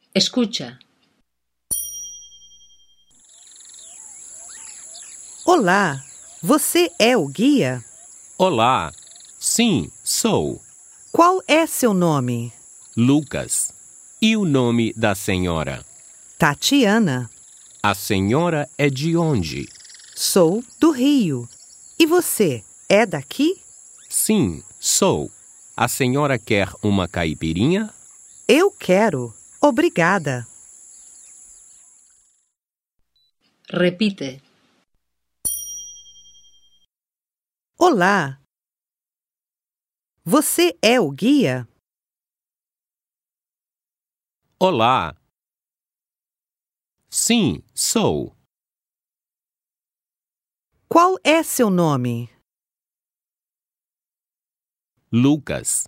Escucha. Olá, você é o guia? Olá, sim, sou Qual é seu nome? Lucas. E o nome da senhora? Tatiana. A senhora é de onde? Sou do Rio. E você, é daqui? Sim, sou. A senhora quer uma caipirinha? Eu quero. Obrigada. Repite. Olá. Você é o guia? Olá. Sim, sou. Qual é seu nome? Lucas.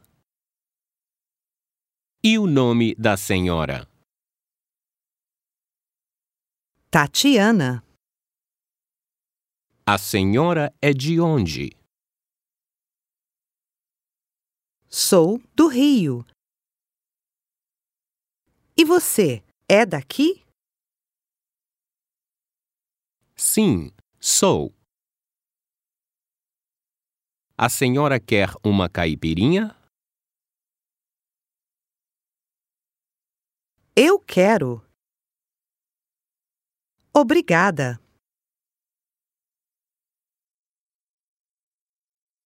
E o nome da senhora? Tatiana. A senhora é de onde? Sou do Rio. E você, é daqui? Sim, sou. A senhora quer uma caipirinha? Eu quero. Obrigada.